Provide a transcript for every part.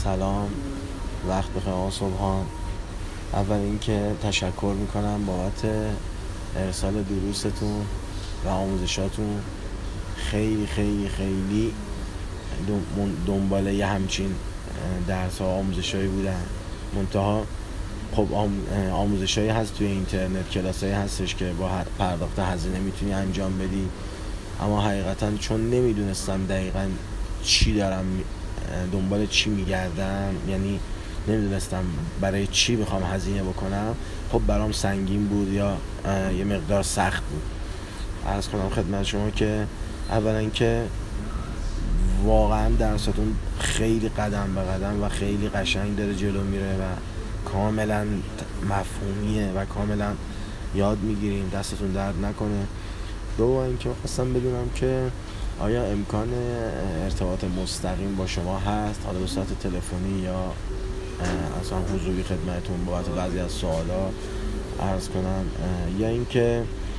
سلام، وقت بخیر آقا صبحان. اول اینکه تشکر میکنم بابت ارسال دروستون و آموزشاتون. خیلی خیلی خیلی دنباله یه همچین درس ها آموزشایی بودن. منتها خب آموزشایی هست توی اینترنت، کلاسایی هستش که با پرداخت هزینه میتونی انجام بدی، اما حقیقتا چون نمیدونستم دقیقا چی دارم دنبال چی میگردم، یعنی نمیدونستم برای چی میخوام هزینه بکنم، خب برام سنگین بود یا یه مقدار سخت بود. عرض کنم خدمت شما که اولا که واقعا درستون خیلی قدم به قدم و خیلی قشنگ داره جلو میره و کاملا مفهومیه و کاملا یاد میگیریم. دستتون درد نکنه. دوم اینکه خواستم بدونم که آیا امکان ارتباط مستقیم با شما هست، حالا به صورت تلفنی یا اصلا حضوری خدمتتون بابت بعضی از سوالا عرض کنم، یا اینکه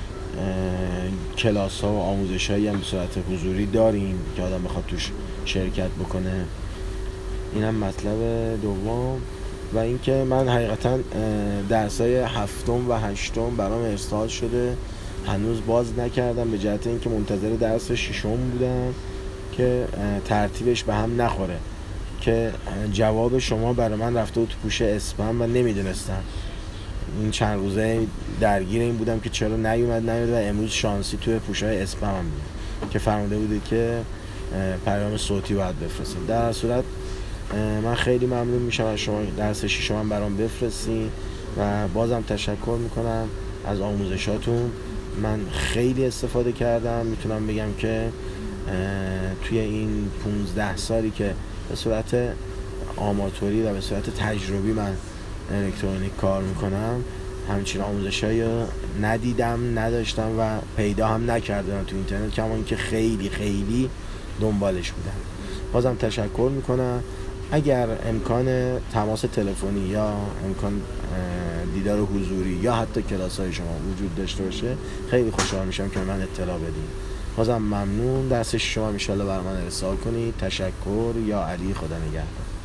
کلاس ها و آموزش هایی هم به صورت حضوری داریم که آدم بخواد توش شرکت بکنه. اینم مطلب دوم. و اینکه من حقیقتا درسای هفتم و هشتم برام ارسال شده، هنوز باز نکردم، به جهت اینکه منتظر درس ششم بودم که ترتیبش به هم نخوره، که جواب شما برای من رفته بود تو پوشه اسپم و نمیدونستم. این چند روزه درگیر این بودم که چرا نیومد و امروز شانسی توی پوشه‌های اسپم هم بود که فرموده بوده که پیام صوتی باید بفرستید. در صورت من خیلی ممنون میشم از شما درس ششم هم برام بفرستین و بازم تشکر میکنم از آموزشاتون. من خیلی استفاده کردم. میتونم بگم که توی این 15 سالی که به صورت آماتوری و به صورت تجربی من الکترونیک کار میکنم، همچین آموزشایی ندیدم، نداشتم و پیدا هم نکردم تو اینترنت، کما اینکه خیلی خیلی دنبالش بودم. بازم تشکر میکنم. اگر امکان تماس تلفنی یا امکان دیدار حضوری یا حتی کلاس های شما وجود داشته باشه، خیلی خوشحال میشم که من اطلاع بدین. بازم ممنون. درس شما ان شاءالله برای من ارسال کنید. تشکر. یا علی، خدا نگهدار.